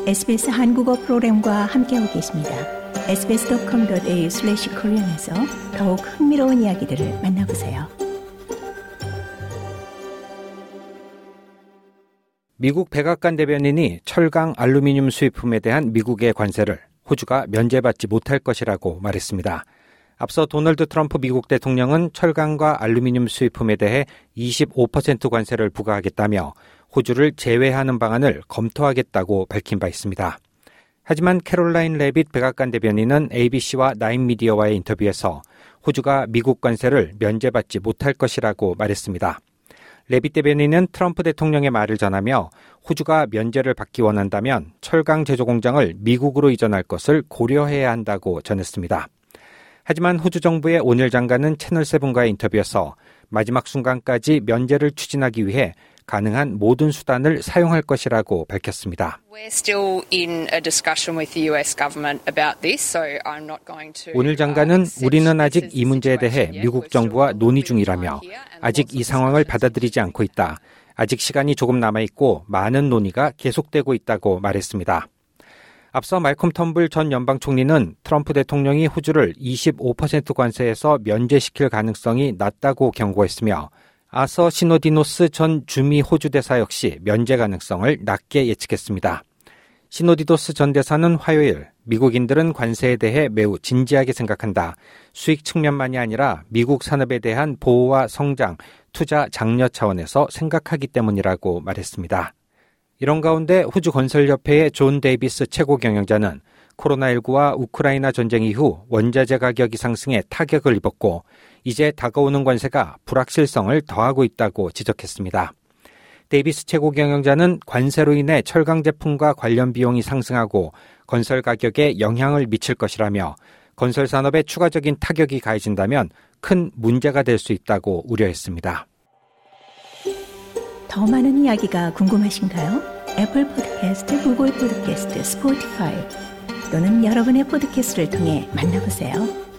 SBS 한국어 프로그램과 함께하고 계십니다. sbs.com.au/korean에서 더욱 흥미로운 이야기들을 만나보세요. 미국 백악관 대변인이 철강 알루미늄 수입품에 대한 미국의 관세를 호주가 면제받지 못할 것이라고 말했습니다. 앞서 도널드 트럼프 미국 대통령은 철강과 알루미늄 수입품에 대해 25% 관세를 부과하겠다며 호주를 제외하는 방안을 검토하겠다고 밝힌 바 있습니다. 하지만 캐롤라인 레빗 백악관 대변인은 ABC와 나인미디어와의 인터뷰에서 호주가 미국 관세를 면제받지 못할 것이라고 말했습니다. 레빗 대변인은 트럼프 대통령의 말을 전하며 호주가 면제를 받기 원한다면 철강 제조 공장을 미국으로 이전할 것을 고려해야 한다고 전했습니다. 하지만 호주 정부의 오닐 장관은 채널7과의 인터뷰에서 마지막 순간까지 면제를 추진하기 위해 가능한 모든 수단을 사용할 것이라고 밝혔습니다. 오닐 장관은 우리는 아직 이 문제에 대해 미국 정부와 논의 중이라며 아직 이 상황을 받아들이지 않고 있다. 아직 시간이 조금 남아있고 많은 논의가 계속되고 있다고 말했습니다. 앞서 말콤 텀블 전 연방 총리는 트럼프 대통령이 호주를 25% 관세에서 면제시킬 가능성이 낮다고 경고했으며 아서 시노디노스 전 주미 호주 대사 역시 면제 가능성을 낮게 예측했습니다. 시노디노스 전 대사는 화요일 미국인들은 관세에 대해 매우 진지하게 생각한다. 수익 측면만이 아니라 미국 산업에 대한 보호와 성장, 투자 장려 차원에서 생각하기 때문이라고 말했습니다. 이런 가운데 호주 건설협회의 존 데이비스 최고 경영자는 코로나19와 우크라이나 전쟁 이후 원자재 가격이 상승해 타격을 입었고 이제 다가오는 관세가 불확실성을 더하고 있다고 지적했습니다. 데이비스 최고 경영자는 관세로 인해 철강 제품과 관련 비용이 상승하고 건설 가격에 영향을 미칠 것이라며 건설 산업에 추가적인 타격이 가해진다면 큰 문제가 될 수 있다고 우려했습니다. 더 많은 이야기가 궁금하신가요? 애플 팟캐스트, 구글 팟캐스트, 스포티파이 또는 여러분의 팟캐스트를 통해 만나보세요.